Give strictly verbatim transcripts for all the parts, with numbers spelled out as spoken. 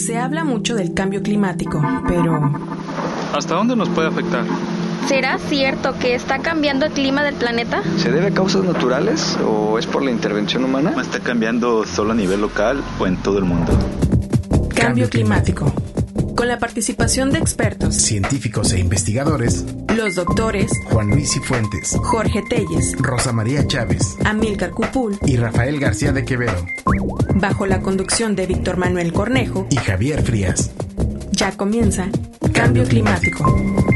Se habla mucho del cambio climático, pero... ¿hasta dónde nos puede afectar? ¿Será cierto que está cambiando el clima del planeta? ¿Se debe a causas naturales o es por la intervención humana? ¿Está cambiando solo a nivel local o en todo el mundo? Cambio climático. Con la participación de expertos, científicos e investigadores, los doctores Juan Luis Cifuentes, Jorge Telles, Rosa María Chávez, Amílcar Cupul y Rafael García de Quevedo, bajo la conducción de Víctor Manuel Cornejo y Javier Frías. Ya comienza Cambio, Cambio Climático. climático.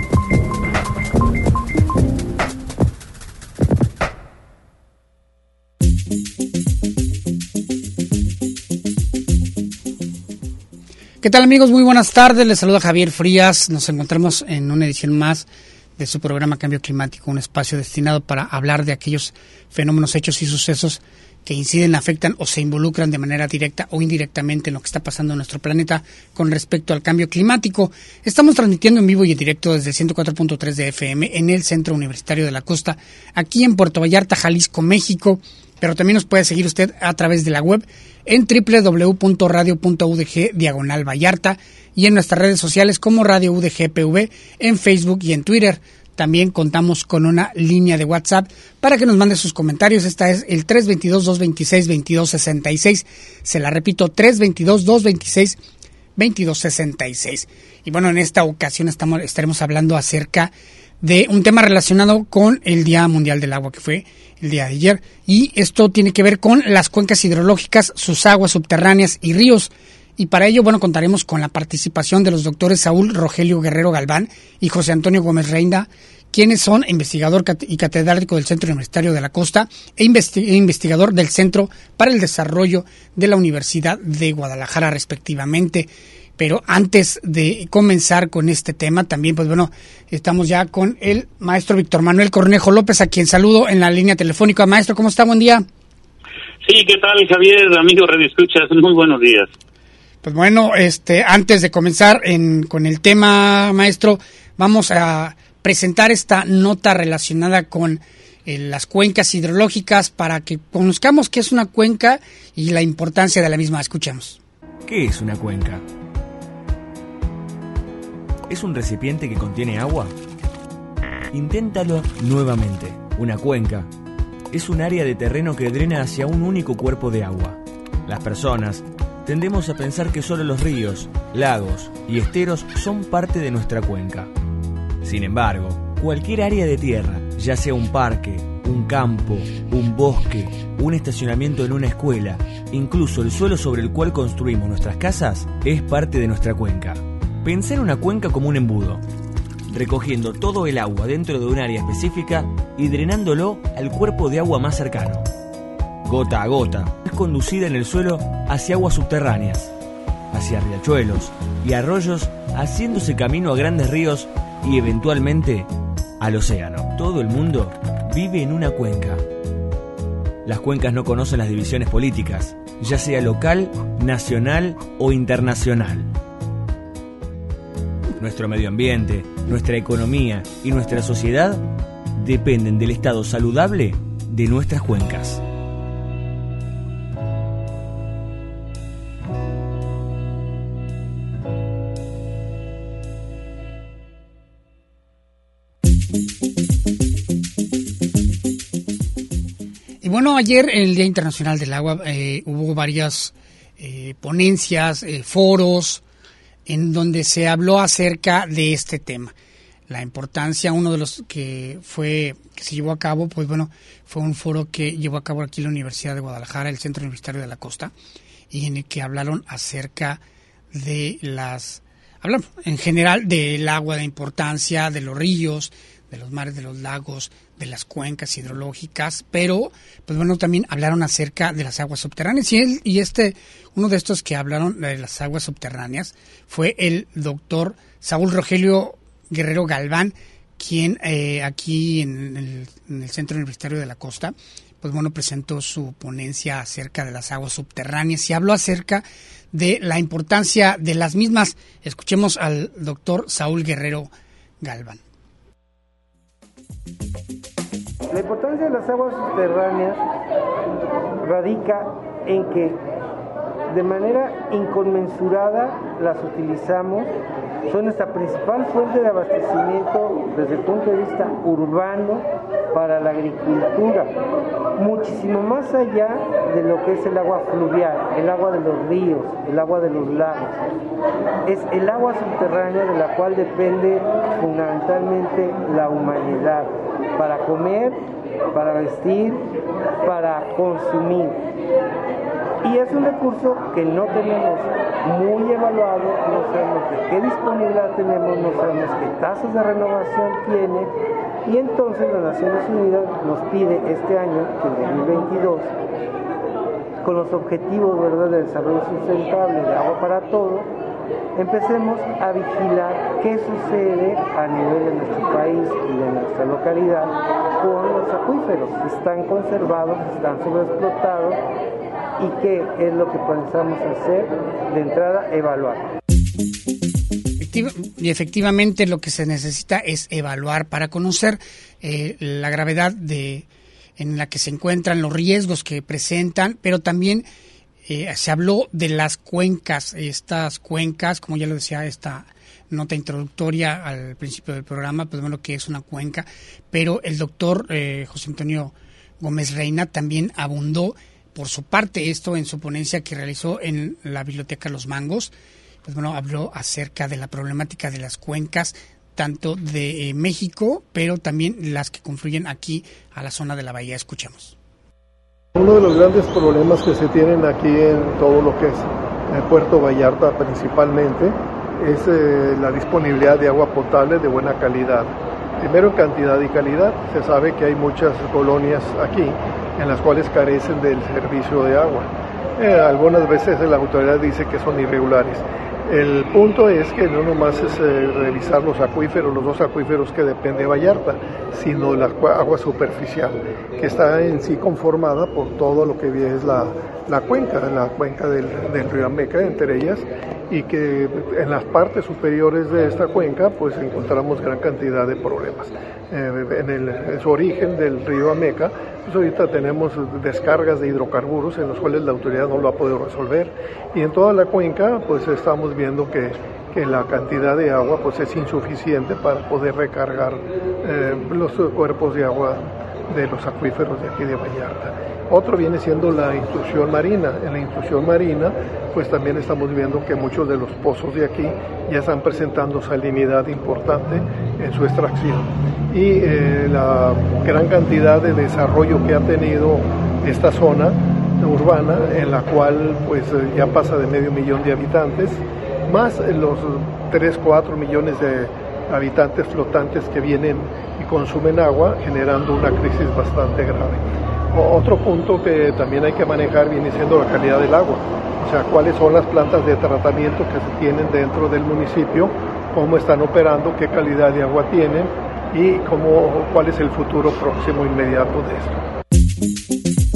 ¿Qué tal, amigos? Muy buenas tardes, les saluda Javier Frías. Nos encontramos en una edición más de su programa Cambio Climático, un espacio destinado para hablar de aquellos fenómenos, hechos y sucesos que inciden, afectan o se involucran de manera directa o indirectamente en lo que está pasando en nuestro planeta con respecto al cambio climático. Estamos transmitiendo en vivo y en directo desde el ciento cuatro punto tres de F M en el Centro Universitario de la Costa, aquí en Puerto Vallarta, Jalisco, México, pero también nos puede seguir usted a través de la web en doble u doble u doble u punto radio punto u d g diagonal Vallarta y en nuestras redes sociales como Radio U D G P V en Facebook y en Twitter. También contamos con una línea de WhatsApp para que nos mande sus comentarios. Esta es el tres dos dos, dos dos seis, dos dos seis seis. Se la repito, tres dos dos, dos dos seis, dos dos seis seis. Y bueno, en esta ocasión estamos, estaremos hablando acerca de un tema relacionado con el Día Mundial del Agua, que fue el día de ayer. Y esto tiene que ver con las cuencas hidrológicas, sus aguas subterráneas y ríos. Y para ello, bueno, contaremos con la participación de los doctores Saúl Rogelio Guerrero Galván y José Antonio Gómez Reina, quienes son investigador y catedrático del Centro Universitario de la Costa e investigador del Centro para el Desarrollo de la Universidad de Guadalajara, respectivamente. Pero antes de comenzar con este tema, también, pues bueno, estamos ya con el maestro Víctor Manuel Cornejo López, a quien saludo en la línea telefónica. Maestro, ¿cómo está? Buen día. Sí, ¿qué tal, Javier? Amigo Radio Escuchas, muy buenos días. Pues bueno, este, antes de comenzar en, con el tema, maestro, vamos a presentar esta nota relacionada con eh, las cuencas hidrológicas para que conozcamos qué es una cuenca y la importancia de la misma. Escuchemos. ¿Qué es una cuenca? ¿Es un recipiente que contiene agua? Inténtalo nuevamente. Una cuenca es un área de terreno que drena hacia un único cuerpo de agua. Las personas tendemos a pensar que solo los ríos, lagos y esteros son parte de nuestra cuenca. Sin embargo, cualquier área de tierra, ya sea un parque, un campo, un bosque, un estacionamiento en una escuela, incluso el suelo sobre el cual construimos nuestras casas, es parte de nuestra cuenca. Pensá en una cuenca como un embudo, recogiendo todo el agua dentro de un área específica y drenándolo al cuerpo de agua más cercano. Gota a gota, es conducida en el suelo hacia aguas subterráneas, hacia riachuelos y arroyos, haciéndose camino a grandes ríos y eventualmente al océano. Todo el mundo vive en una cuenca. Las cuencas no conocen las divisiones políticas, ya sea local, nacional o internacional. Nuestro medio ambiente, nuestra economía y nuestra sociedad dependen del estado saludable de nuestras cuencas. Y bueno, ayer en el Día Internacional del Agua eh, hubo varias eh, ponencias, eh, foros, en donde se habló acerca de este tema. La importancia, uno de los que fue que se llevó a cabo, pues bueno, fue un foro que llevó a cabo aquí la Universidad de Guadalajara, el Centro Universitario de la Costa, y en el que hablaron acerca de las, hablaron en general del agua, de importancia de los ríos, de los mares, de los lagos, de las cuencas hidrológicas, pero pues bueno, también hablaron acerca de las aguas subterráneas y él, y este, uno de estos que hablaron de las aguas subterráneas fue el doctor Saúl Rogelio Guerrero Galván, quien eh, aquí en el, en el Centro Universitario de la Costa, pues bueno, presentó su ponencia acerca de las aguas subterráneas y habló acerca de la importancia de las mismas. Escuchemos al doctor Saúl Guerrero Galván. La importancia de las aguas subterráneas radica en que de manera inconmensurada las utilizamos, son nuestra principal fuente de abastecimiento desde el punto de vista urbano para la agricultura, muchísimo más allá de lo que es el agua fluvial, el agua de los ríos, el agua de los lagos. Es el agua subterránea de la cual depende fundamentalmente la humanidad, para comer, para vestir, para consumir. Y es un recurso que no tenemos muy evaluado, no sabemos de qué disponibilidad tenemos, no sabemos qué tasas de renovación tiene, y entonces las Naciones Unidas nos pide este año, el dos mil veintidós, con los objetivos, ¿verdad?, de desarrollo sustentable de agua para todo, empecemos a vigilar qué sucede a nivel de nuestro país y de nuestra localidad con los acuíferos. Están conservados, están sobreexplotados, y qué es lo que pensamos hacer de entrada, evaluar. Y efectivamente lo que se necesita es evaluar para conocer eh, la gravedad de en la que se encuentran, los riesgos que presentan, pero también eh, se habló de las cuencas, estas cuencas, como ya lo decía esta nota introductoria al principio del programa, pues bueno, que es una cuenca, pero el doctor eh, José Antonio Gómez Reina también abundó por su parte esto en su ponencia que realizó en la Biblioteca Los Mangos. Pues bueno, habló acerca de la problemática de las cuencas, tanto de eh, México, pero también las que confluyen aquí a la zona de la bahía. Escuchemos. Uno de los grandes problemas que se tienen aquí en todo lo que es el Puerto Vallarta principalmente es eh, la disponibilidad de agua potable de buena calidad. Primero en cantidad y calidad. Se sabe que hay muchas colonias aquí en las cuales carecen del servicio de agua. Eh, algunas veces la autoridad dice que son irregulares. El punto es que no nomás es eh, revisar los acuíferos, los dos acuíferos que depende de Vallarta, sino la agua superficial, que está en sí conformada por todo lo que es la, la cuenca, la cuenca del, del río Ameca, entre ellas, y que en las partes superiores de esta cuenca pues encontramos gran cantidad de problemas. Eh, en, el, en su origen del río Ameca, pues ahorita tenemos descargas de hidrocarburos en los cuales la autoridad no lo ha podido resolver, y en toda la cuenca pues estamos viendo que, que la cantidad de agua pues es insuficiente para poder recargar eh, los cuerpos de agua de los acuíferos de aquí de Vallarta. Otro viene siendo la intrusión marina. En la intrusión marina pues también estamos viendo que muchos de los pozos de aquí ya están presentando salinidad importante en su extracción, y eh, la gran cantidad de desarrollo que ha tenido esta zona urbana, en la cual pues ya pasa de medio millón de habitantes, más los tres, cuatro millones de habitantes flotantes que vienen y consumen agua, generando una crisis bastante grave. Otro punto que también hay que manejar viene siendo la calidad del agua, o sea, cuáles son las plantas de tratamiento que se tienen dentro del municipio, cómo están operando, qué calidad de agua tienen y cómo, cuál es el futuro próximo inmediato de esto.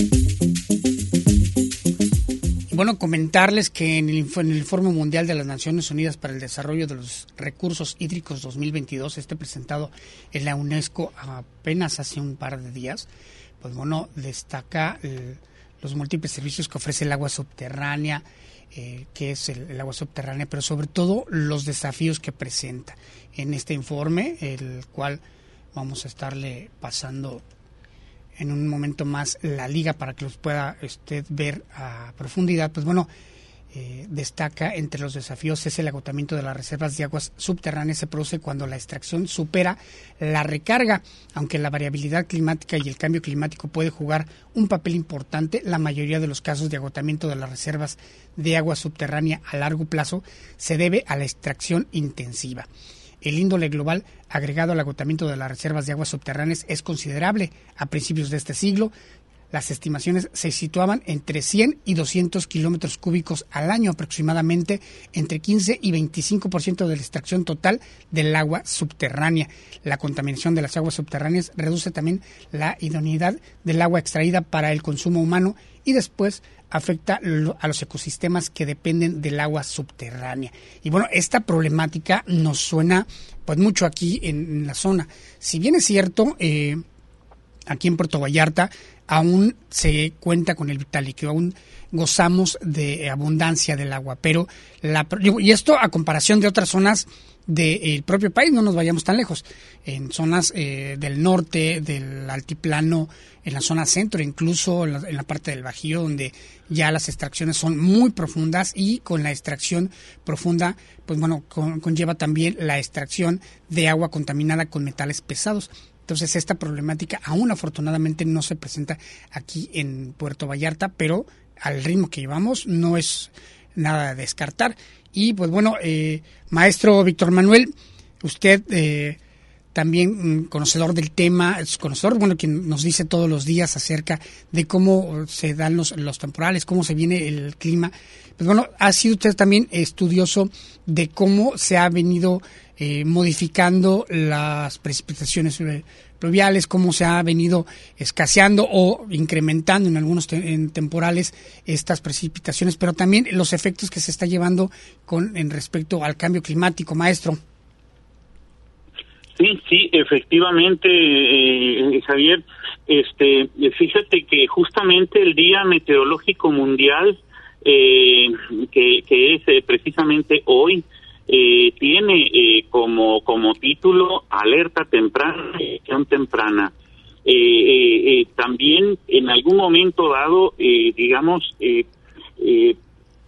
Bueno, comentarles que en el, en el Informe Mundial de las Naciones Unidas para el Desarrollo de los Recursos Hídricos dos mil veintidós, este presentado en la UNESCO apenas hace un par de días, pues bueno, destaca el, los múltiples servicios que ofrece el agua subterránea, eh, que es el, el agua subterránea, pero sobre todo los desafíos que presenta en este informe, el cual vamos a estarle pasando en un momento más la liga para que los pueda usted ver a profundidad. Pues bueno, eh, destaca entre los desafíos es el agotamiento de las reservas de aguas subterráneas. Se produce cuando la extracción supera la recarga. Aunque la variabilidad climática y el cambio climático puede jugar un papel importante, la mayoría de los casos de agotamiento de las reservas de agua subterránea a largo plazo se debe a la extracción intensiva. El índole global agregado al agotamiento de las reservas de aguas subterráneas es considerable. A principios de este siglo, las estimaciones se situaban entre cien y doscientos kilómetros cúbicos al año, aproximadamente entre quince y veinticinco por ciento de la extracción total del agua subterránea. La contaminación de las aguas subterráneas reduce también la idoneidad del agua extraída para el consumo humano y después afecta a los ecosistemas que dependen del agua subterránea. Y bueno, esta problemática nos suena pues mucho aquí en, en la zona. Si bien es cierto, eh, aquí en Puerto Vallarta aún se cuenta con el vital líquido, aún gozamos de abundancia del agua, pero la, y esto a comparación de otras zonas del propio país, no nos vayamos tan lejos, en zonas eh, del norte, del altiplano, en la zona centro, incluso en la, en la parte del Bajío, donde ya las extracciones son muy profundas, y con la extracción profunda, pues bueno, con, conlleva también la extracción de agua contaminada con metales pesados. Entonces esta problemática aún afortunadamente no se presenta aquí en Puerto Vallarta, pero al ritmo que llevamos no es nada a descartar. Y pues bueno, eh, maestro Víctor Manuel, usted eh, también mm, conocedor del tema, es conocedor, bueno, quien nos dice todos los días acerca de cómo se dan los, los temporales, cómo se viene el clima. Pues bueno, ha sido usted también estudioso de cómo se ha venido eh, modificando las precipitaciones eh, pluviales, cómo se ha venido escaseando o incrementando en algunos te- en temporales estas precipitaciones, pero también los efectos que se está llevando con en respecto al cambio climático, maestro. Sí, sí, efectivamente, eh, Javier, este, fíjate que justamente el Día Meteorológico Mundial, eh, que, que es eh, precisamente hoy, eh, tiene eh, como como título alerta temprana, acción temprana. Eh, eh, eh, también en algún momento dado, eh, digamos, eh, eh,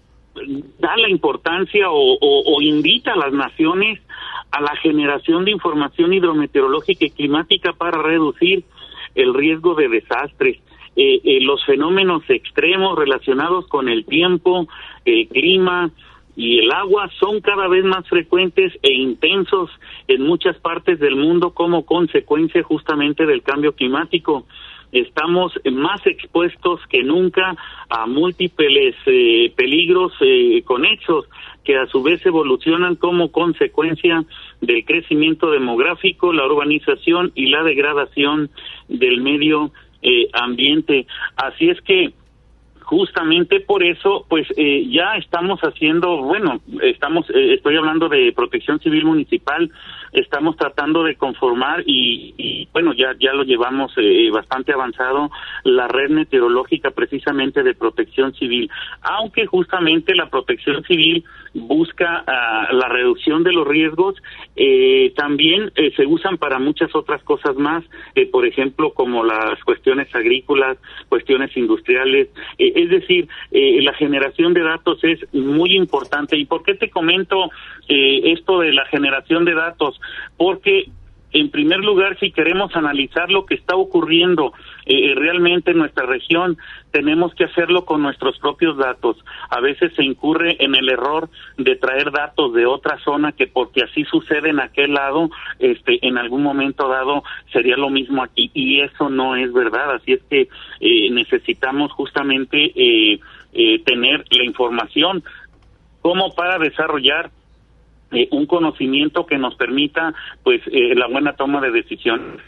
da la importancia o, o, o invita a las naciones a la generación de información hidrometeorológica y climática para reducir el riesgo de desastres. Eh, eh, los fenómenos extremos relacionados con el tiempo, el clima y el agua son cada vez más frecuentes e intensos en muchas partes del mundo como consecuencia justamente del cambio climático. Estamos más expuestos que nunca a múltiples eh, peligros eh, conexos que a su vez evolucionan como consecuencia del crecimiento demográfico, la urbanización y la degradación del medio eh, ambiente. Así es que justamente por eso, pues eh, ya estamos haciendo, bueno, estamos, eh, estoy hablando de Protección Civil Municipal, estamos tratando de conformar y, y bueno, ya ya lo llevamos eh, bastante avanzado, la red meteorológica precisamente de Protección Civil, aunque justamente la Protección Civil busca uh, la reducción de los riesgos, eh, también eh, se usan para muchas otras cosas más, eh, por ejemplo, como las cuestiones agrícolas, cuestiones industriales, eh, es decir, eh, la generación de datos es muy importante. ¿Y por qué te comento eh, esto de la generación de datos? Porque en primer lugar, si queremos analizar lo que está ocurriendo eh, realmente en nuestra región, tenemos que hacerlo con nuestros propios datos. A veces se incurre en el error de traer datos de otra zona que porque así sucede en aquel lado, este, en algún momento dado sería lo mismo aquí, y eso no es verdad. Así es que eh, necesitamos justamente eh, eh, tener la información como para desarrollar Eh, un conocimiento que nos permita pues eh, la buena toma de decisiones.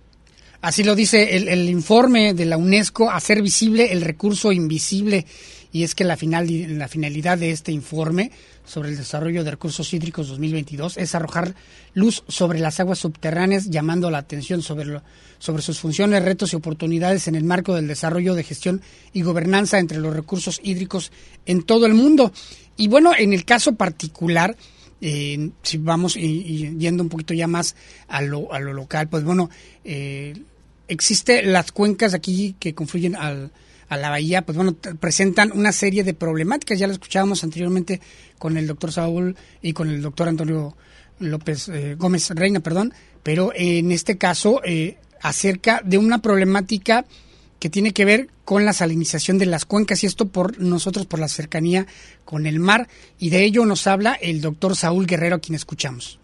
Así lo dice el, el informe de la UNESCO, hacer visible el recurso invisible, y es que la, final, la finalidad de este informe sobre el desarrollo de recursos hídricos dos mil veintidós es arrojar luz sobre las aguas subterráneas, llamando la atención sobre, lo, sobre sus funciones, retos y oportunidades en el marco del desarrollo de gestión y gobernanza entre los recursos hídricos en todo el mundo. Y bueno, en el caso particular, Eh, si vamos y, y yendo un poquito ya más a lo, a lo local, pues bueno, eh, existe las cuencas aquí que confluyen al, a la bahía, pues bueno, t- presentan una serie de problemáticas, ya lo escuchábamos anteriormente con el doctor Saúl y con el doctor Antonio López eh, Gómez Reina, perdón, pero en este caso eh, acerca de una problemática que tiene que ver con la salinización de las cuencas, y esto por nosotros por la cercanía con el mar, y de ello nos habla el doctor Saúl Guerrero, a quien escuchamos.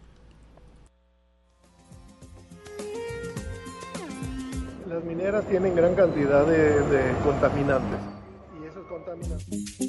Las mineras tienen gran cantidad de, de contaminantes, y esos contaminantes...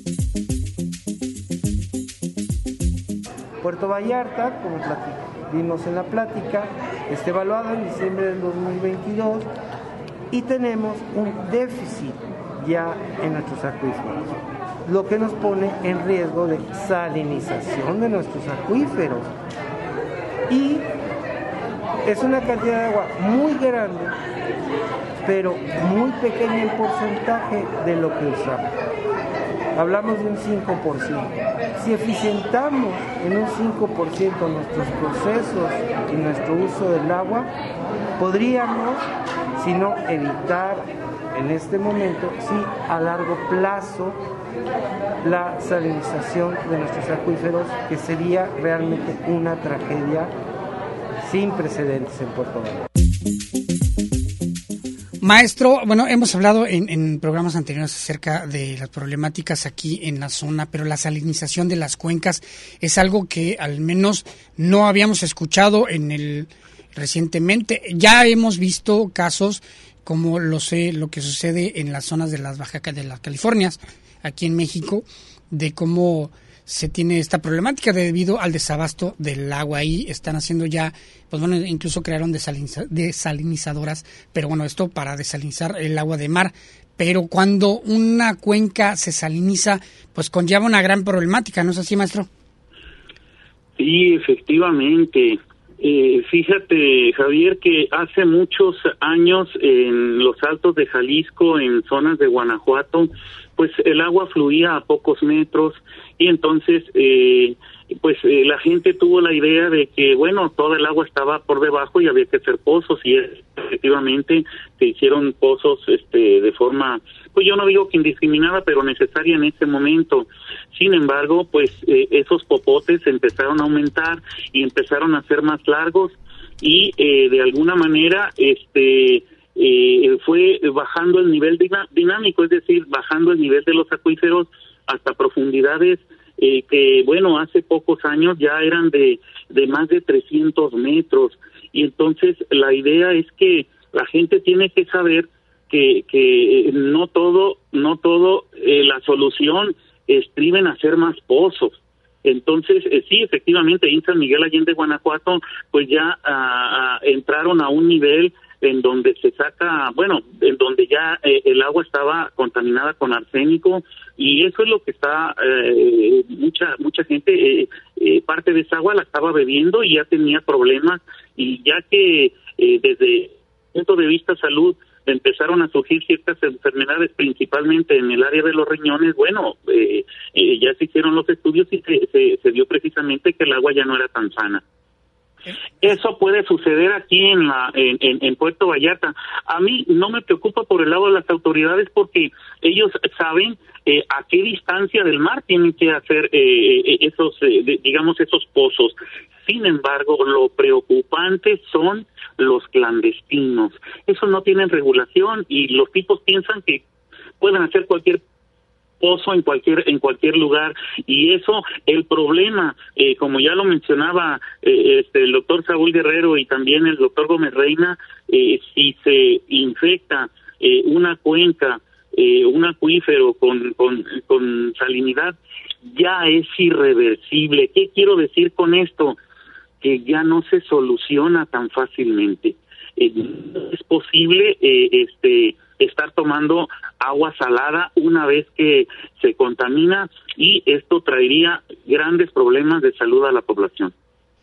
Puerto Vallarta, como platic- vimos en la plática, está evaluado en diciembre del dos mil veintidós, y tenemos un déficit ya en nuestros acuíferos, lo que nos pone en riesgo de salinización de nuestros acuíferos. Y Es una cantidad de agua muy grande, pero muy pequeña en porcentaje de lo que usamos. Hablamos de un cinco por ciento. Si eficientamos en un cinco por ciento nuestros procesos y nuestro uso del agua, podríamos, si no evitar en este momento, sí a largo plazo, la salinización de nuestros acuíferos, que sería realmente una tragedia sin precedentes en Puerto Vallarta. Maestro, bueno, hemos hablado en, en programas anteriores acerca de las problemáticas aquí en la zona, pero la salinización de las cuencas es algo que al menos no habíamos escuchado en el recientemente. Ya hemos visto casos como lo sé, lo que sucede en las zonas de las Baja de las Californias, aquí en México, de cómo se tiene esta problemática debido al desabasto del agua. Ahí están haciendo ya, pues bueno, incluso crearon desaliniza, desalinizadoras, pero bueno, esto para desalinizar el agua de mar. Pero cuando una cuenca se saliniza, pues conlleva una gran problemática, ¿no es así, maestro? Sí, efectivamente. Eh, fíjate, Javier, que hace muchos años en los altos de Jalisco, en zonas de Guanajuato, pues el agua fluía a pocos metros y entonces eh, pues eh, la gente tuvo la idea de que, bueno, toda el agua estaba por debajo y había que hacer pozos, y efectivamente se hicieron pozos este de forma, pues yo no digo que indiscriminada, pero necesaria en ese momento. Sin embargo, pues eh, esos popotes empezaron a aumentar y empezaron a ser más largos y eh, de alguna manera este eh, fue bajando el nivel dinámico, es decir, bajando el nivel de los acuíferos hasta profundidades eh, que, bueno, hace pocos años ya eran de, de más de trescientos metros. Y entonces la idea es que la gente tiene que saber que, que no todo, no todo eh, la solución estriba en hacer más pozos. Entonces, eh, sí, efectivamente, en San Miguel Allende, Guanajuato, pues ya ah, ah, entraron a un nivel en donde se saca, bueno, en donde ya eh, el agua estaba contaminada con arsénico, y eso es lo que está, eh, mucha mucha gente, eh, eh, parte de esa agua la estaba bebiendo y ya tenía problemas, y ya que eh, desde el punto de vista salud empezaron a surgir ciertas enfermedades, principalmente en el área de los riñones, bueno, eh, eh, ya se hicieron los estudios y se, se, se vio precisamente que el agua ya no era tan sana. Eso puede suceder aquí en la en, en, en Puerto Vallarta. A mí no me preocupa por el lado de las autoridades, porque ellos saben eh, a qué distancia del mar tienen que hacer eh, esos, eh, de, digamos, esos pozos. Sin embargo, lo preocupante son los clandestinos. Esos no tienen regulación y los tipos piensan que pueden hacer cualquier pozo en cualquier en cualquier lugar, y eso, el problema, eh, como ya lo mencionaba eh, este el doctor Saúl Guerrero y también el doctor Gómez Reina, eh, si se infecta eh, una cuenca, eh, un acuífero con, con, con salinidad, ya es irreversible. ¿Qué quiero decir con esto? Que ya no se soluciona tan fácilmente. Eh, es posible eh, este estar tomando agua salada una vez que se contamina, y esto traería grandes problemas de salud a la población.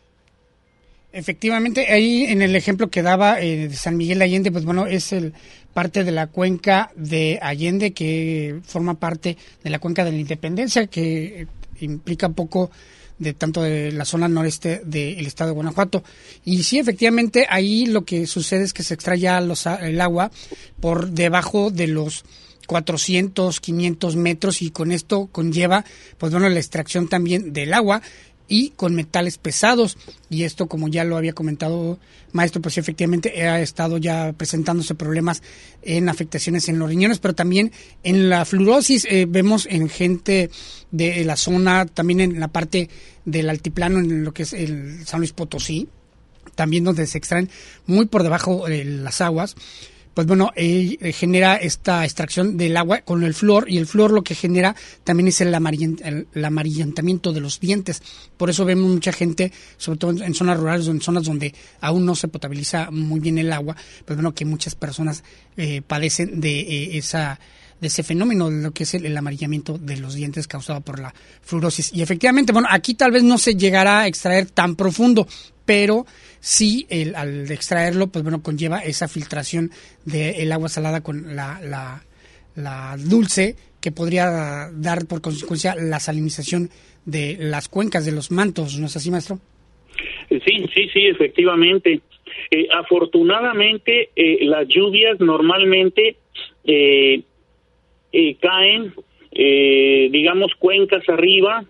Efectivamente, ahí en el ejemplo que daba eh, de San Miguel Allende, pues bueno, es el parte de la cuenca de Allende, que forma parte de la cuenca de la Independencia, que implica poco de tanto de la zona noreste del estado de Guanajuato. Y sí, efectivamente, ahí lo que sucede es que se extrae ya los, el agua por debajo de los cuatrocientos, quinientos metros, y con esto conlleva, pues bueno, la extracción también del agua y con metales pesados. Y esto, como ya lo había comentado, maestro, pues sí, efectivamente ha estado ya presentándose problemas en afectaciones en los riñones, pero también en la fluorosis. Eh, vemos en gente de la zona, también en la parte del altiplano, en lo que es el San Luis Potosí, también donde se extraen muy por debajo de las aguas. Pues bueno, eh, genera esta extracción del agua con el flúor, y el flúor lo que genera también es el, amarillent, el, el amarillentamiento de los dientes. Por eso vemos mucha gente, sobre todo en zonas rurales o en zonas donde aún no se potabiliza muy bien el agua, pues bueno, que muchas personas eh, padecen de eh, esa de ese fenómeno, de lo que es el, el amarillamiento de los dientes causado por la fluorosis. Y efectivamente, bueno, aquí tal vez no se llegará a extraer tan profundo, pero sí, el, al extraerlo, pues bueno, conlleva esa filtración del agua salada con la, la, la dulce, que podría dar por consecuencia la salinización de las cuencas, de los mantos, ¿no es así, maestro? Sí, sí, sí, efectivamente. Eh, afortunadamente, eh, las lluvias normalmente eh, eh, caen, eh, digamos, cuencas arriba,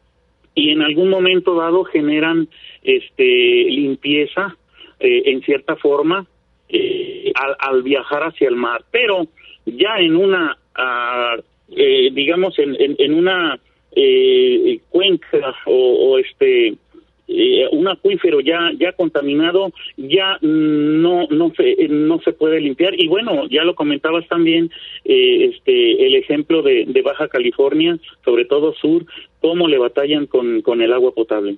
y en algún momento dado generan este limpieza eh, en cierta forma eh, al, al viajar hacia el mar, pero ya en una uh, eh, digamos en, en, en una eh, cuenca o, o este eh, un acuífero ya ya contaminado, ya no no se no se puede limpiar. Y bueno, ya lo comentabas también, eh, este el ejemplo de, de Baja California, sobre todo sur, cómo le batallan con con el agua potable.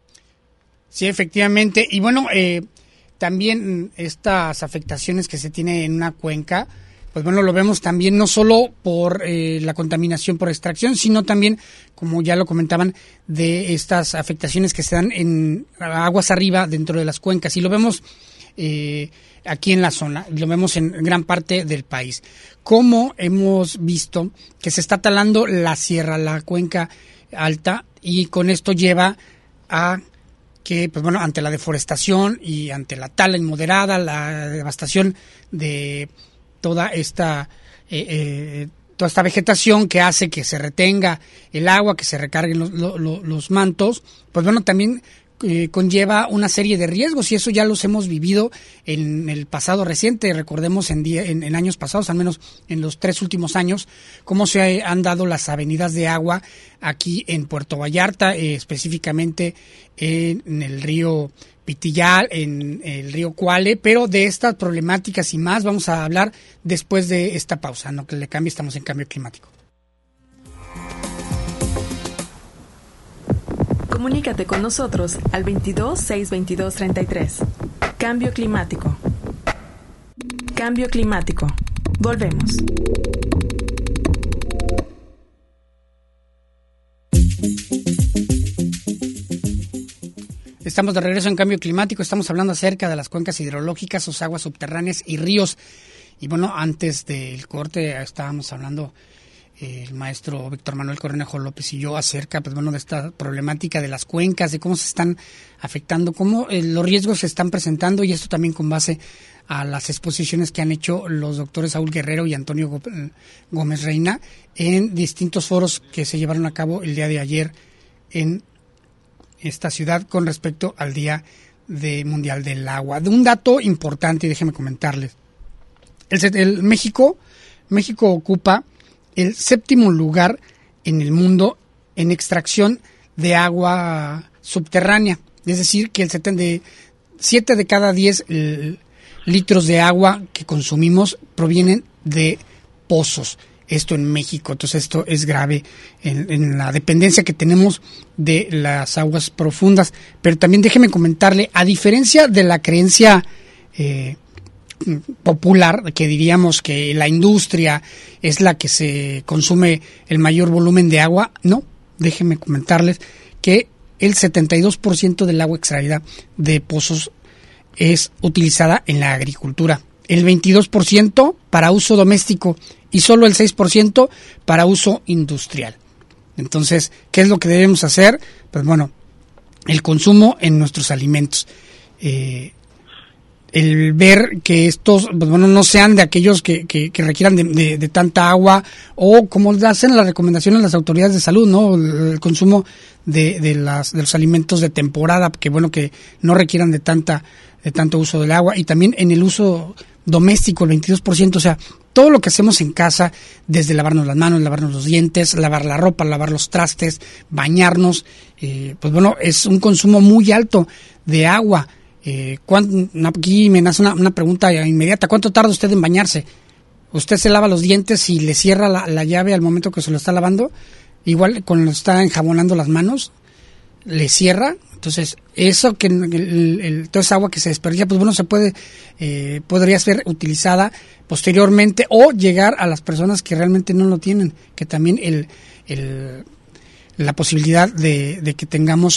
Sí, efectivamente. Y bueno, eh, también estas afectaciones que se tiene en una cuenca, pues bueno, lo vemos también no solo por eh, la contaminación por extracción, sino también, como ya lo comentaban, de estas afectaciones que se dan en aguas arriba dentro de las cuencas. Y lo vemos eh, aquí en la zona, lo vemos en gran parte del país. Como hemos visto que se está talando la sierra, la cuenca alta, y con esto lleva a que, pues bueno, ante la deforestación y ante la tala inmoderada, la devastación de toda esta eh, eh, toda esta vegetación que hace que se retenga el agua, que se recarguen los, los, los mantos, pues bueno, también eh, conlleva una serie de riesgos, y eso ya los hemos vivido en el pasado reciente. Recordemos en, día, en, en años pasados, al menos en los tres últimos años, cómo se han dado las avenidas de agua aquí en Puerto Vallarta, eh, específicamente en, en el río Pitillal, en el río Cuale. Pero de estas problemáticas y más vamos a hablar después de esta pausa. No que le cambie, estamos en Cambio Climático. Comunícate con nosotros al veintidós, seiscientos veintidós, treinta y tres. Cambio Climático. Cambio Climático. Volvemos. Estamos de regreso en Cambio Climático. Estamos hablando acerca de las cuencas hidrológicas, sus aguas subterráneas y ríos. Y bueno, antes del corte estábamos hablando eh, el maestro Víctor Manuel Cornejo López y yo acerca, pues bueno, de esta problemática de las cuencas, de cómo se están afectando, cómo eh, los riesgos se están presentando, y esto también con base a las exposiciones que han hecho los doctores Saúl Guerrero y Antonio Gómez Reina en distintos foros que se llevaron a cabo el día de ayer en esta ciudad con respecto al Día de Mundial del Agua. De un dato importante, déjeme comentarles. El, el México, México ocupa el séptimo lugar en el mundo en extracción de agua subterránea. Es decir, que el setenta, siete de cada diez el, litros de agua que consumimos provienen de pozos. Esto en México. Entonces esto es grave en, en la dependencia que tenemos de las aguas profundas. Pero también déjeme comentarle, a diferencia de la creencia eh, popular, que diríamos que la industria es la que se consume el mayor volumen de agua, no, déjeme comentarles que el setenta y dos por ciento del agua extraída de pozos es utilizada en la agricultura, el veintidós por ciento para uso doméstico y solo el seis por ciento para uso industrial. Entonces, ¿qué es lo que debemos hacer? Pues bueno, el consumo en nuestros alimentos. Eh, el ver que estos, pues bueno, no sean de aquellos que, que, que requieran de, de, de tanta agua, o como hacen las recomendaciones las autoridades de salud, ¿no? El, el consumo de, de, las, de los alimentos de temporada, que bueno, que no requieran de tanta de tanto uso del agua, y también en el uso doméstico, el veintidós por ciento, o sea, todo lo que hacemos en casa, desde lavarnos las manos, lavarnos los dientes, lavar la ropa, lavar los trastes, bañarnos, eh, pues bueno, es un consumo muy alto de agua. Eh, aquí me nace una, una pregunta inmediata: ¿cuánto tarda usted en bañarse? ¿Usted se lava los dientes y le cierra la, la llave al momento que se lo está lavando? Igual cuando está enjabonando las manos, le cierra. Entonces, eso que el, el, toda esa agua que se desperdicia, pues bueno, se puede, eh, podría ser utilizada posteriormente, o llegar a las personas que realmente no lo tienen, que también el, el la posibilidad de, de que tengamos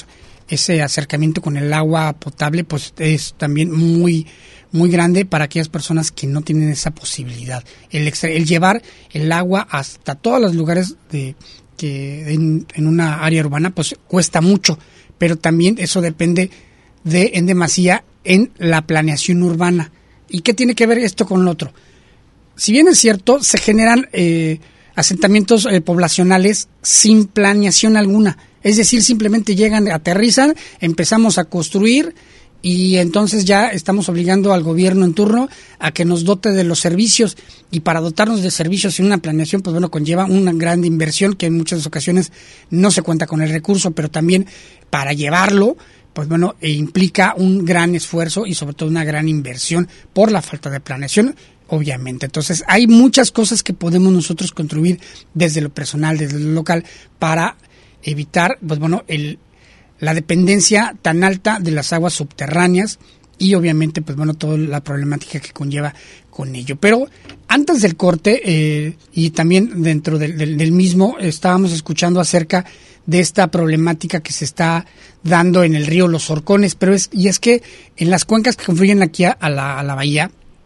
ese acercamiento con el agua potable pues es también muy muy grande para aquellas personas que no tienen esa posibilidad. El, extra, el llevar el agua hasta todos los lugares de que en, en una área urbana pues cuesta mucho, pero también eso depende de en demasía en la planeación urbana. ¿Y qué tiene que ver esto con lo otro? Si bien es cierto, se generan eh, asentamientos eh, poblacionales sin planeación alguna. Es decir, simplemente llegan, aterrizan, empezamos a construir y entonces ya estamos obligando al gobierno en turno a que nos dote de los servicios. Y para dotarnos de servicios sin una planeación, pues bueno, conlleva una gran inversión que en muchas ocasiones no se cuenta con el recurso, pero también para llevarlo, pues bueno, e implica un gran esfuerzo y sobre todo una gran inversión por la falta de planeación, obviamente. Entonces, hay muchas cosas que podemos nosotros contribuir desde lo personal, desde lo local, para evitar, pues bueno, el, la dependencia tan alta de las aguas subterráneas y obviamente, pues bueno, toda la problemática que conlleva con ello. Pero antes del corte, eh, y también dentro del, del, del mismo, estábamos escuchando acerca de esta problemática que se está dando en el río Los Horcones, pero es, y es que en las cuencas que confluyen aquí a, a, la, a la bahía,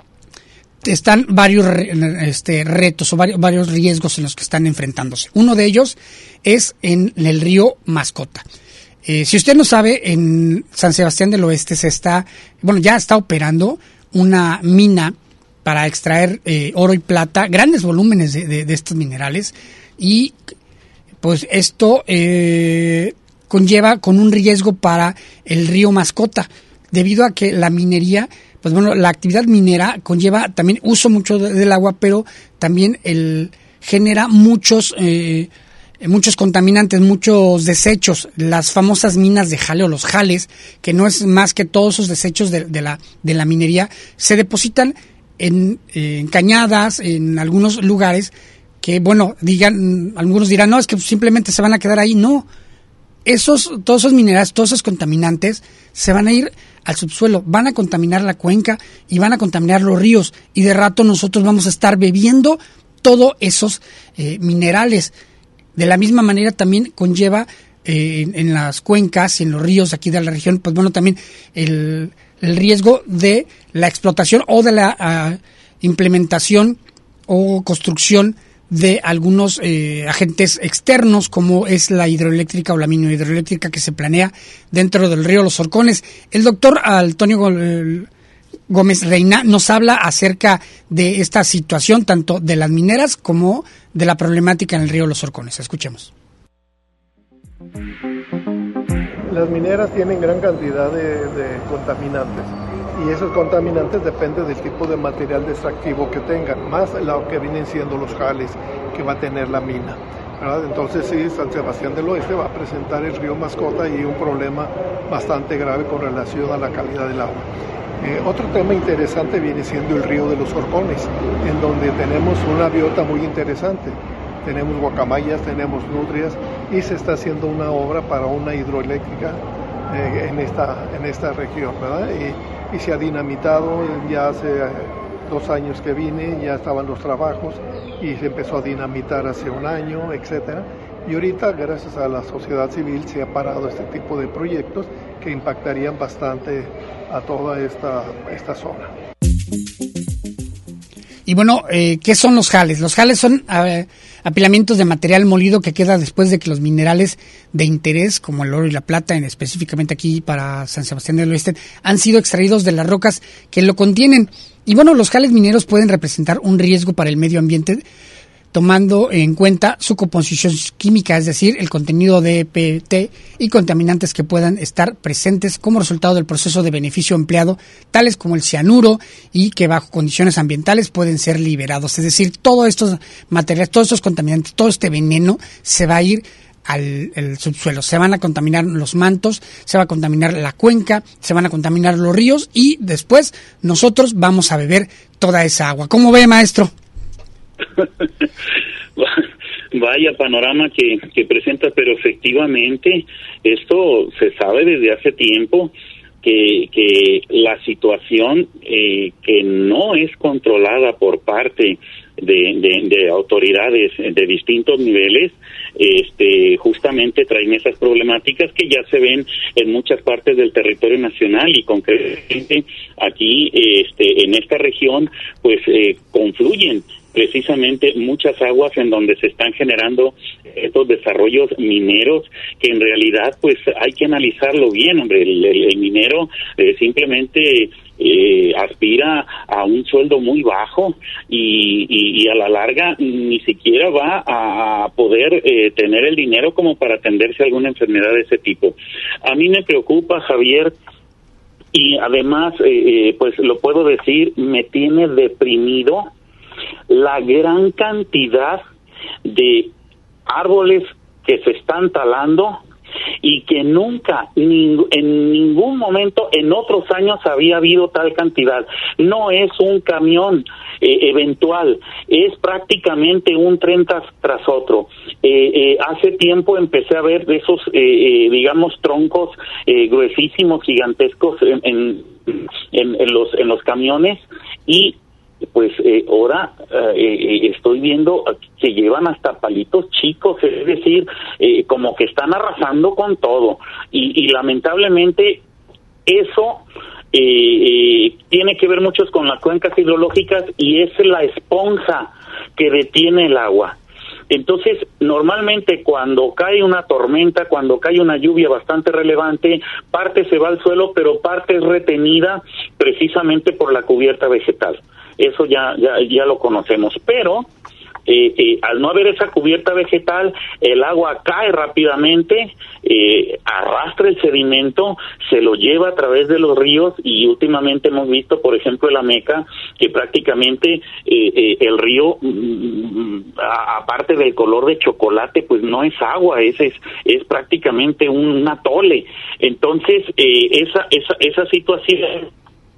están varios este, retos o varios, varios riesgos en los que están enfrentándose. Uno de ellos es en el río Mascota. Eh, si usted no sabe, en San Sebastián del Oeste se está, bueno, ya está operando una mina para extraer eh, oro y plata, grandes volúmenes de, de, de estos minerales, y pues esto eh, conlleva con un riesgo para el río Mascota, debido a que la minería, pues bueno, la actividad minera conlleva también uso mucho de, del agua, pero también el genera muchos eh, muchos contaminantes, muchos desechos, las famosas minas de jale o los jales, que no es más que todos esos desechos de, de la de la minería, se depositan en, eh, en cañadas, en algunos lugares que, bueno, digan, algunos dirán, no, es que simplemente se van a quedar ahí. No, esos, todos esos minerales, todos esos contaminantes se van a ir al subsuelo, van a contaminar la cuenca y van a contaminar los ríos, y de rato nosotros vamos a estar bebiendo todos esos eh, minerales. De la misma manera también conlleva eh, en, en las cuencas y en los ríos aquí de la región, pues bueno, también el, el riesgo de la explotación o de la uh, implementación o construcción de algunos eh, agentes externos, como es la hidroeléctrica o la mini hidroeléctrica que se planea dentro del río Los Horcones. El doctor Antonio Gómez Reina nos habla acerca de esta situación, tanto de las mineras como de la problemática en el río Los Horcones. Escuchemos. Las mineras tienen gran cantidad de, de contaminantes, y esos contaminantes dependen del tipo de material extractivo que tengan, más lo que vienen siendo los jales que va a tener la mina, ¿verdad? Entonces sí, San Sebastián del Oeste va a presentar el río Mascota y un problema bastante grave con relación a la calidad del agua. Eh, otro tema interesante viene siendo el río de los Horcones, en donde tenemos una biota muy interesante. Tenemos guacamayas, tenemos nutrias, y se está haciendo una obra para una hidroeléctrica eh, en esta en esta región, ¿verdad? Y, y se ha dinamitado, ya hace dos años que vine, ya estaban los trabajos y se empezó a dinamitar hace un año, etcétera. Y ahorita, gracias a la sociedad civil, se ha parado este tipo de proyectos que impactarían bastante a toda esta, esta zona. Y bueno, eh, ¿qué son los jales? Los jales son eh, apilamientos de material molido que queda después de que los minerales de interés, como el oro y la plata, en específicamente aquí para San Sebastián del Oeste, han sido extraídos de las rocas que lo contienen. Y bueno, los jales mineros pueden representar un riesgo para el medio ambiente, tomando en cuenta su composición química, es decir, el contenido de E P T y contaminantes que puedan estar presentes como resultado del proceso de beneficio empleado, tales como el cianuro, y que bajo condiciones ambientales pueden ser liberados. Es decir, todos estos materiales, todos estos contaminantes, todo este veneno se va a ir al el subsuelo. Se van a contaminar los mantos, se va a contaminar la cuenca, se van a contaminar los ríos, y después nosotros vamos a beber toda esa agua. ¿Cómo ve, maestro? Vaya panorama que, que presenta, pero efectivamente esto se sabe desde hace tiempo que, que la situación eh, que no es controlada por parte de, de, de autoridades de distintos niveles, este, justamente traen esas problemáticas que ya se ven en muchas partes del territorio nacional y concretamente aquí, este, en esta región, pues eh, confluyen precisamente muchas aguas en donde se están generando estos desarrollos mineros que en realidad pues hay que analizarlo bien, hombre. El, el, el minero eh, simplemente eh, aspira a un sueldo muy bajo y, y, y a la larga ni siquiera va a poder eh, tener el dinero como para atenderse a alguna enfermedad de ese tipo. A mí me preocupa, Javier, y además eh, pues lo puedo decir, me tiene deprimido la gran cantidad de árboles que se están talando y que nunca, ni, en ningún momento en otros años había habido tal cantidad. No es un camión eh, eventual, es prácticamente un tren tras, tras otro. Eh, eh, hace tiempo empecé a ver de esos, eh, eh, digamos, troncos eh, gruesísimos, gigantescos en, en, en, en, los, en los camiones y pues eh, ahora eh, estoy viendo que llevan hasta palitos chicos, es decir, eh, como que están arrasando con todo y, y lamentablemente eso eh, eh, tiene que ver mucho con las cuencas hidrológicas y es la esponja que detiene el agua. Entonces, normalmente cuando cae una tormenta, cuando cae una lluvia bastante relevante, parte se va al suelo, pero parte es retenida precisamente por la cubierta vegetal. Eso ya ya ya lo conocemos, pero eh, eh, al no haber esa cubierta vegetal, el agua cae rápidamente, eh, arrastra el sedimento, se lo lleva a través de los ríos y últimamente hemos visto, por ejemplo, en la Meca, que prácticamente eh, eh, el río, mm, a, aparte del color de chocolate, pues no es agua, es es, es prácticamente un, un atole. Entonces, eh, esa esa esa situación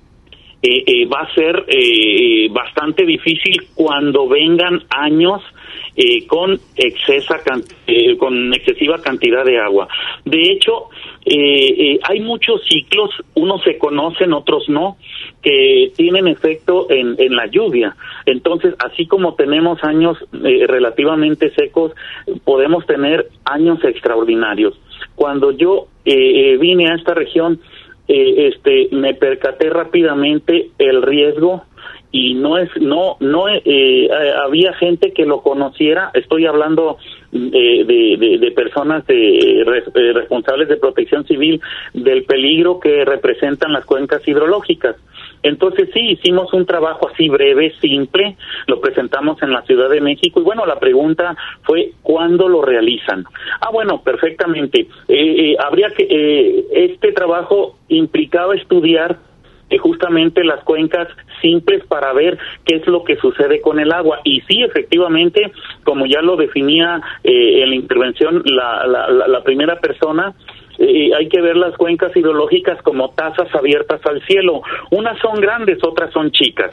Eh, eh, va a ser eh, bastante difícil cuando vengan años eh, con excesa eh, con excesiva cantidad de agua. De hecho, eh, eh, hay muchos ciclos, unos se conocen, otros no, que tienen efecto en, en la lluvia. Entonces, así como tenemos años eh, relativamente secos, podemos tener años extraordinarios. Cuando yo eh, eh, vine a esta región, Eh, este me percaté rápidamente el riesgo y no es no no eh, había gente que lo conociera. Estoy hablando de de, de, de personas de, de responsables de protección civil del peligro que representan las cuencas hidrológicas. Entonces sí, hicimos un trabajo así breve, simple, lo presentamos en la Ciudad de México y bueno, la pregunta fue ¿cuándo lo realizan? Ah, bueno, perfectamente. Eh, eh, habría que, eh, este trabajo implicaba estudiar eh, justamente las cuencas simples para ver qué es lo que sucede con el agua. Y sí, efectivamente, como ya lo definía eh, en la intervención la, la, la, la primera persona, Eh, hay que ver las cuencas hidrológicas como tazas abiertas al cielo. Unas son grandes, otras son chicas.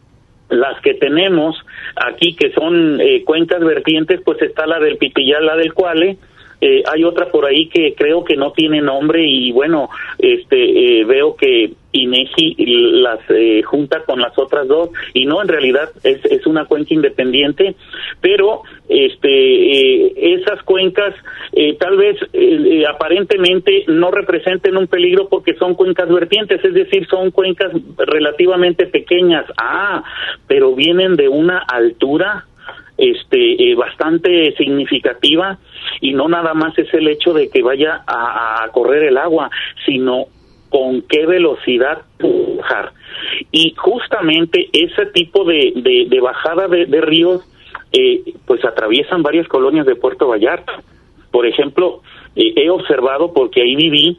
Las que tenemos aquí, que son eh, cuencas vertientes, pues está la del Pitillal, la del Cuale. Eh, hay otra por ahí que creo que no tiene nombre y bueno, este eh, veo que INEGI las eh, junta con las otras dos y no, en realidad es, es una cuenca independiente, pero este eh, esas cuencas eh, tal vez eh, aparentemente no representen un peligro porque son cuencas vertientes, es decir, son cuencas relativamente pequeñas. Ah, pero vienen de una altura este eh, bastante significativa y no nada más es el hecho de que vaya a, a correr el agua, sino con qué velocidad bajar. Y justamente ese tipo de, de, de bajada de, de ríos eh, pues atraviesan varias colonias de Puerto Vallarta. Por ejemplo, eh, he observado, porque ahí viví,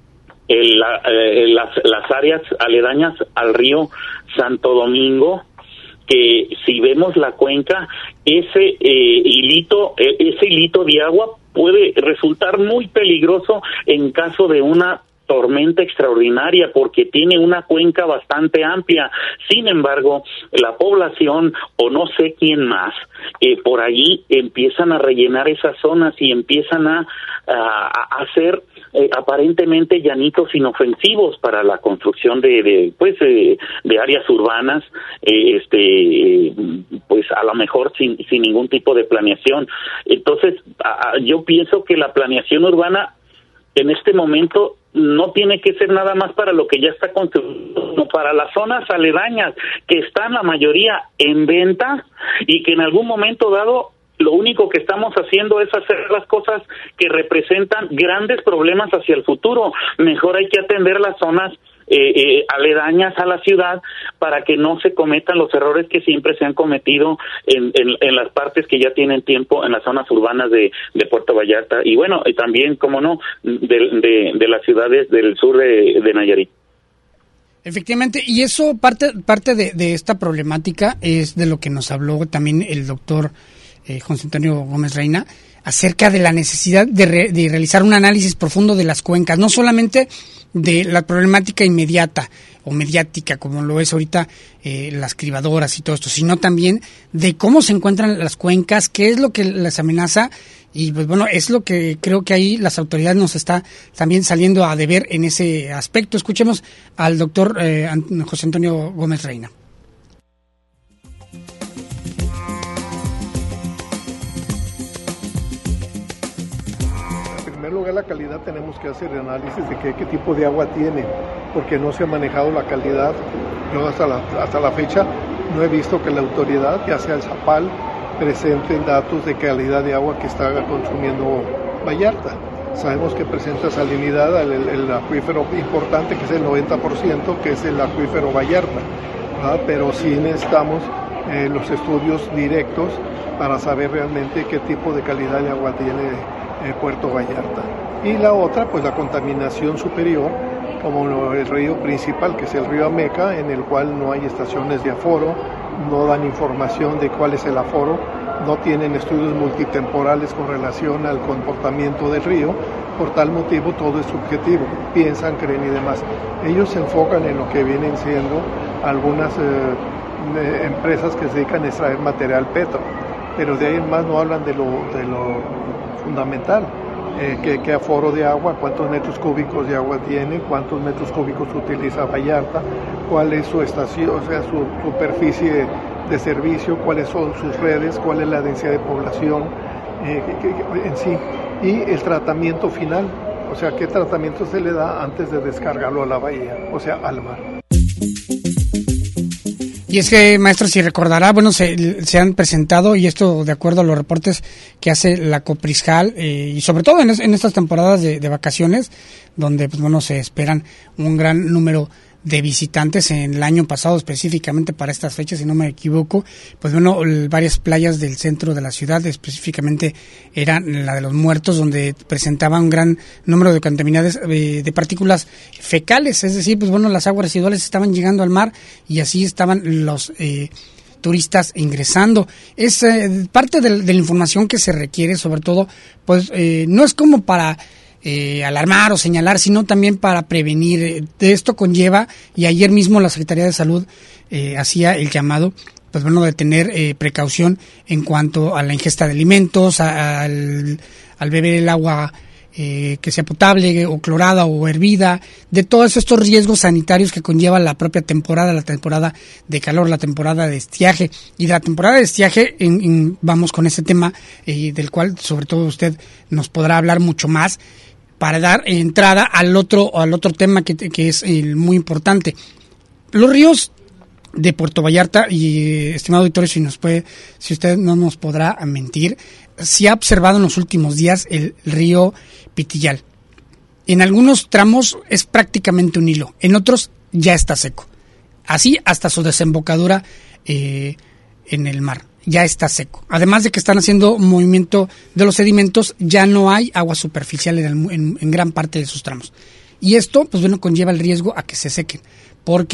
el, la, eh, las, las áreas aledañas al río Santo Domingo, que si vemos la cuenca, ese eh, hilito, ese hilito de agua puede resultar muy peligroso en caso de una tormenta extraordinaria porque tiene una cuenca bastante amplia. Sin embargo, la población o no sé quién más, eh, por allí empiezan a rellenar esas zonas y empiezan a, a, a hacer eh, aparentemente llanitos inofensivos para la construcción de, de pues eh, de áreas urbanas, eh, este pues a lo mejor sin, sin ningún tipo de planeación. Entonces, a, a, yo pienso que la planeación urbana en este momento no tiene que ser nada más para lo que ya está construido, sino para las zonas aledañas que están la mayoría en venta y que en algún momento dado lo único que estamos haciendo es hacer las cosas que representan grandes problemas hacia el futuro. Mejor hay que atender las zonas eh, eh, aledañas a la ciudad para que no se cometan los errores que siempre se han cometido en, en, en las partes que ya tienen tiempo en las zonas urbanas de, de Puerto Vallarta y bueno, y también, como no, de, de, de las ciudades del sur de, de Nayarit. Efectivamente, y eso parte parte de, de esta problemática es de lo que nos habló también el doctor eh, José Antonio Gómez Reina, acerca de la necesidad de, re, de realizar un análisis profundo de las cuencas, no solamente de la problemática inmediata o mediática, como lo es ahorita eh, las cribadoras y todo esto, sino también de cómo se encuentran las cuencas, qué es lo que les amenaza, y pues bueno, es lo que creo que ahí las autoridades nos está también saliendo a deber en ese aspecto. Escuchemos al doctor eh, José Antonio Gómez Reina. En primer lugar, la calidad, tenemos que hacer análisis de qué, qué tipo de agua tiene, porque no se ha manejado la calidad. Yo hasta la, hasta la fecha no he visto que la autoridad, ya sea el Zapal, presenten datos de calidad de agua que está consumiendo Vallarta. Sabemos que presenta salinidad el, el, el acuífero importante, que es el noventa por ciento, que es el acuífero Vallarta, ¿verdad? Pero sí necesitamos eh, los estudios directos para saber realmente qué tipo de calidad de agua tiene eh, Puerto Vallarta. Y la otra, pues la contaminación superior, como el río principal, que es el río Ameca, en el cual no hay estaciones de aforo, no dan información de cuál es el aforo, no tienen estudios multitemporales con relación al comportamiento del río. Por tal motivo todo es subjetivo, piensan, creen y demás. Ellos se enfocan en lo que vienen siendo algunas eh, empresas que se dedican a extraer material petro, pero de ahí en más no hablan de lo, de lo fundamental. Eh, qué, qué aforo de agua, cuántos metros cúbicos de agua tiene, cuántos metros cúbicos utiliza Vallarta, cuál es su estación, o sea, su superficie de servicio, cuáles son sus redes, cuál es la densidad de población eh, que, que, en sí, y el tratamiento final, o sea, qué tratamiento se le da antes de descargarlo a la bahía, o sea, al mar. Y es que, maestro, si recordará, bueno, se, se han presentado, y esto de acuerdo a los reportes que hace la Coprisjal, eh, y sobre todo en, es, en estas temporadas de, de vacaciones, donde, pues bueno, se esperan un gran número de visitantes en el año pasado, específicamente para estas fechas, si no me equivoco, pues bueno, varias playas del centro de la ciudad, específicamente eran la de los Muertos, donde presentaba un gran número de contaminadas eh, de partículas fecales, es decir, pues bueno, las aguas residuales estaban llegando al mar y así estaban los eh, turistas ingresando. Es eh, parte de, de la información que se requiere, sobre todo, pues eh, no es como para Eh, alarmar o señalar, sino también para prevenir. De esto conlleva, y ayer mismo la Secretaría de Salud eh, hacía el llamado, pues bueno, de tener eh, precaución en cuanto a la ingesta de alimentos, a, a, al, al beber el agua eh, que sea potable o clorada o hervida, de todos estos riesgos sanitarios que conlleva la propia temporada, la temporada de calor, la temporada de estiaje. Y de la temporada de estiaje en, en, vamos con ese tema eh, del cual sobre todo usted nos podrá hablar mucho más, para dar entrada al otro al otro tema que, que es eh, muy importante. Los ríos de Puerto Vallarta, y estimado auditorio, si nos puede, si usted no nos podrá mentir, se ha observado en los últimos días el río Pitillal. En algunos tramos es prácticamente un hilo, en otros ya está seco. Así hasta su desembocadura eh, en el mar. Ya está seco. Además de que están haciendo movimiento de los sedimentos, ya no hay agua superficial en, el, en, en gran parte de sus tramos. Y esto, pues bueno, conlleva el riesgo a que se sequen, porque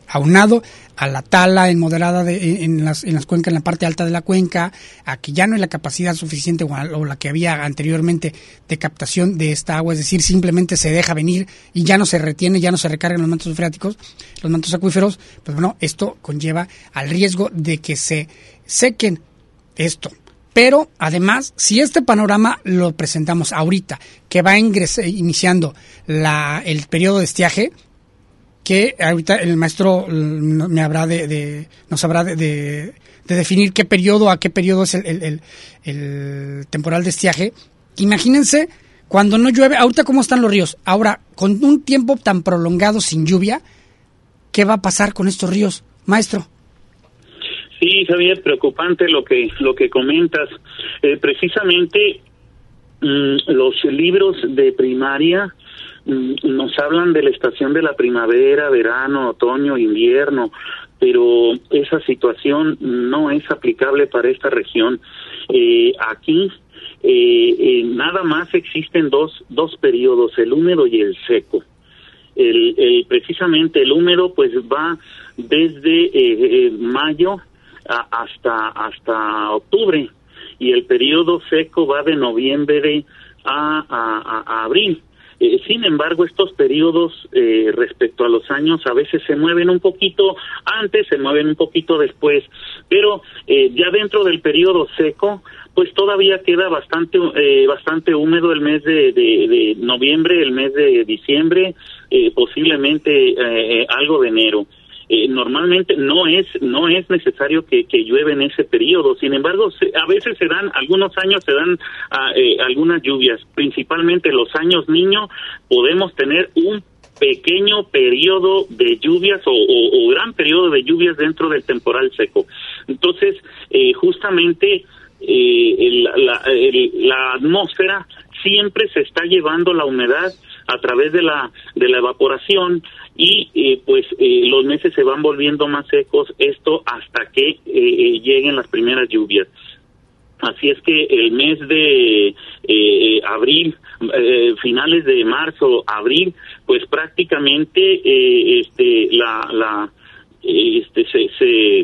aunado a la tala en moderada de, en las en las cuencas, en la parte alta de la cuenca, a que ya no hay la capacidad suficiente o, a, o la que había anteriormente de captación de esta agua, es decir, simplemente se deja venir y ya no se retiene, ya no se recargan los mantos freáticos, los mantos acuíferos, pues bueno, esto conlleva al riesgo de que se sequen esto. Pero además, si este panorama lo presentamos ahorita, que va ingres- iniciando la, el periodo de estiaje, que ahorita el maestro me habrá de, de nos habrá de, de, de definir qué periodo, a qué periodo es el, el, el, el temporal de estiaje. Imagínense cuando no llueve, ahorita cómo están los ríos. Ahora, con un tiempo tan prolongado sin lluvia, ¿qué va a pasar con estos ríos, maestro? Sí, Javier, preocupante lo que lo que comentas. Eh, precisamente mmm, los libros de primaria mmm, nos hablan de la estación de la primavera, verano, otoño, invierno, pero esa situación no es aplicable para esta región. Eh, aquí eh, eh, nada más existen dos dos periodos, el húmedo y el seco. El, el precisamente el húmedo pues va desde eh, eh, mayo hasta hasta octubre, y el periodo seco va de noviembre a, a, a abril. Eh, sin embargo, estos periodos eh, respecto a los años a veces se mueven un poquito antes, se mueven un poquito después, pero eh, ya dentro del periodo seco pues todavía queda bastante eh, bastante húmedo el mes de, de, de noviembre, el mes de diciembre, eh, posiblemente eh, algo de enero. Eh, normalmente no es no es necesario que, que llueve en ese periodo. Sin embargo, se, a veces se dan, algunos años se dan uh, eh, algunas lluvias, principalmente los años niño, podemos tener un pequeño periodo de lluvias o, o, o gran periodo de lluvias dentro del temporal seco. Entonces, eh, justamente eh, el, la, el, la atmósfera siempre se está llevando la humedad a través de la de la evaporación, y eh, pues eh, los meses se van volviendo más secos, esto hasta que eh, lleguen las primeras lluvias. Así es que el mes de eh, abril, eh, finales de marzo, abril, pues prácticamente eh, este la la este se se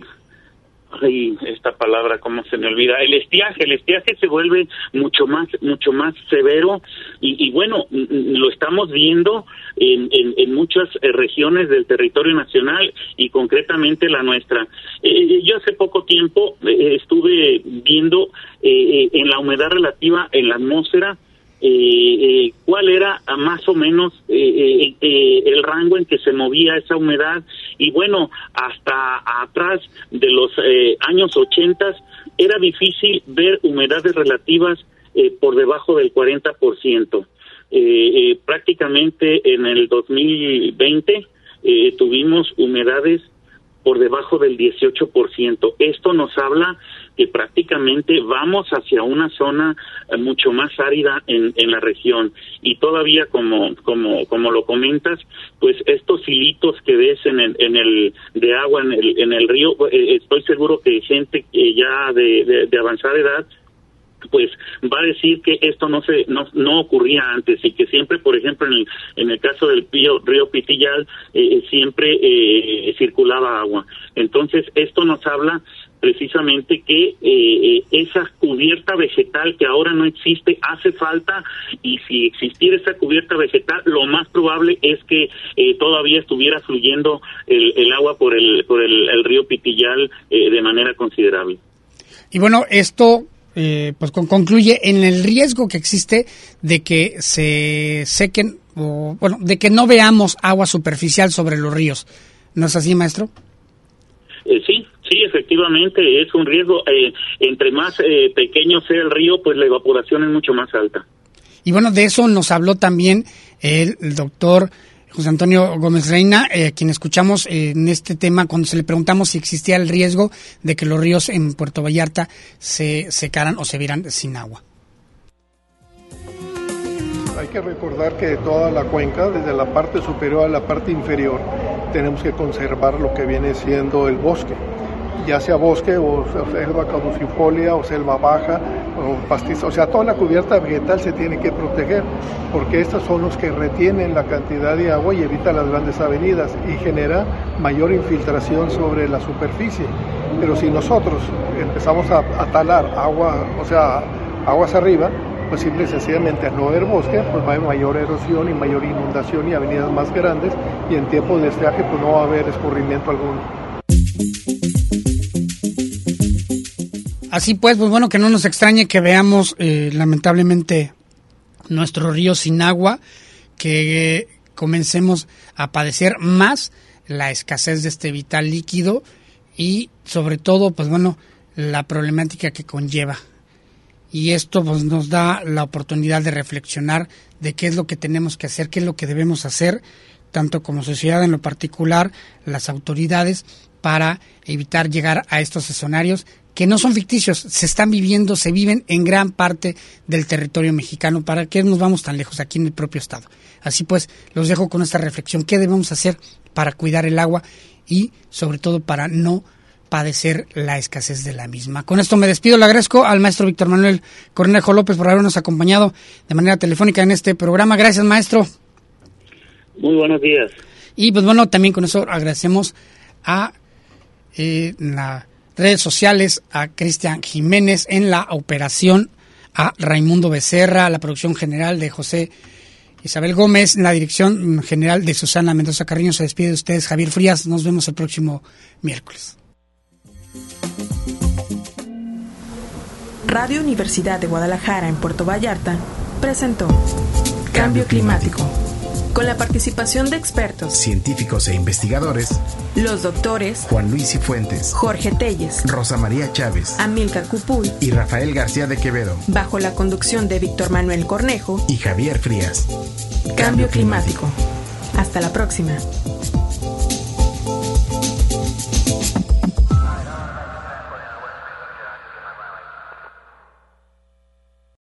Ay, esta palabra, ¿cómo se me olvida? El estiaje, el estiaje se vuelve mucho más, mucho más severo, y, y bueno, lo estamos viendo en, en, en muchas regiones del territorio nacional y concretamente la nuestra. Eh, yo hace poco tiempo eh, estuve viendo eh, en la humedad relativa en la atmósfera, Eh, eh, cuál era más o menos eh, eh, eh, el rango en que se movía esa humedad, y bueno, hasta atrás de los eh, años ochentas era difícil ver humedades relativas eh, por debajo del cuarenta por ciento. Eh, eh, prácticamente en el dos mil veinte eh, tuvimos humedades por debajo del dieciocho por ciento. Esto nos habla que prácticamente vamos hacia una zona eh, mucho más árida en, en la región, y todavía como como como lo comentas, pues estos hilitos que ves en el, en el de agua en el en el río, eh, estoy seguro que gente que ya de, de, de avanzada edad pues va a decir que esto no se no, no ocurría antes, y que siempre, por ejemplo, en el, en el caso del río, río Pitillal, eh, siempre eh, circulaba agua. Entonces, esto nos habla precisamente que eh, esa cubierta vegetal que ahora no existe hace falta, y si existiera esa cubierta vegetal, lo más probable es que eh, todavía estuviera fluyendo el, el agua por el por el, el río Pitillal eh, de manera considerable. Y bueno, esto Eh, pues con, concluye en el riesgo que existe de que se sequen, o bueno, de que no veamos agua superficial sobre los ríos. ¿No es así, maestro? Eh, sí, sí, efectivamente es un riesgo. Eh, entre más eh, pequeño sea el río, pues la evaporación es mucho más alta. Y bueno, de eso nos habló también el, el doctor José Antonio Gómez Reina, eh, quien escuchamos eh, en este tema cuando se le preguntamos si existía el riesgo de que los ríos en Puerto Vallarta se secaran o se vieran sin agua. Hay que recordar que toda la cuenca, desde la parte superior a la parte inferior, tenemos que conservar lo que viene siendo el bosque. ya sea bosque o selva caducifolia o selva baja o pastiza, o sea, toda la cubierta vegetal se tiene que proteger porque estos son los que retienen la cantidad de agua y evitan las grandes avenidas y genera mayor infiltración sobre la superficie. Pero si nosotros empezamos a, a talar agua, o sea, aguas arriba, pues simple y sencillamente al no haber bosque, pues va a haber mayor erosión y mayor inundación y avenidas más grandes y en tiempo de estiaje pues no va a haber escurrimiento alguno. Así pues, pues bueno, que no nos extrañe que veamos eh, lamentablemente nuestros ríos sin agua, que eh, comencemos a padecer más la escasez de este vital líquido y sobre todo, pues bueno, la problemática que conlleva. Y esto pues nos da la oportunidad de reflexionar de qué es lo que tenemos que hacer, qué es lo que debemos hacer, tanto como sociedad en lo particular, las autoridades, para evitar llegar a estos escenarios que no son ficticios, se están viviendo, se viven en gran parte del territorio mexicano. ¿Para qué nos vamos tan lejos? Aquí en el propio estado. Así pues, los dejo con esta reflexión. ¿Qué debemos hacer para cuidar el agua y, sobre todo, para no padecer la escasez de la misma? Con esto me despido. Le agradezco al maestro Víctor Manuel Cornejo López por habernos acompañado de manera telefónica en este programa. Gracias, maestro. Muy buenos días. Y pues bueno, también con eso agradecemos a eh, la... redes sociales, a Cristian Jiménez en la operación, a Raimundo Becerra, a la producción general de José Isabel Gómez, en la dirección general de Susana Mendoza Carriño. Se despide de ustedes Javier Frías. Nos vemos el próximo miércoles. Radio Universidad de Guadalajara en Puerto Vallarta presentó Cambio Climático, con la participación de expertos, científicos e investigadores, los doctores Juan Luis Cifuentes, Jorge Telles, Rosa María Chávez, Amílcar Cupuy y Rafael García de Quevedo, bajo la conducción de Víctor Manuel Cornejo y Javier Frías. Cambio Climático. Hasta la próxima.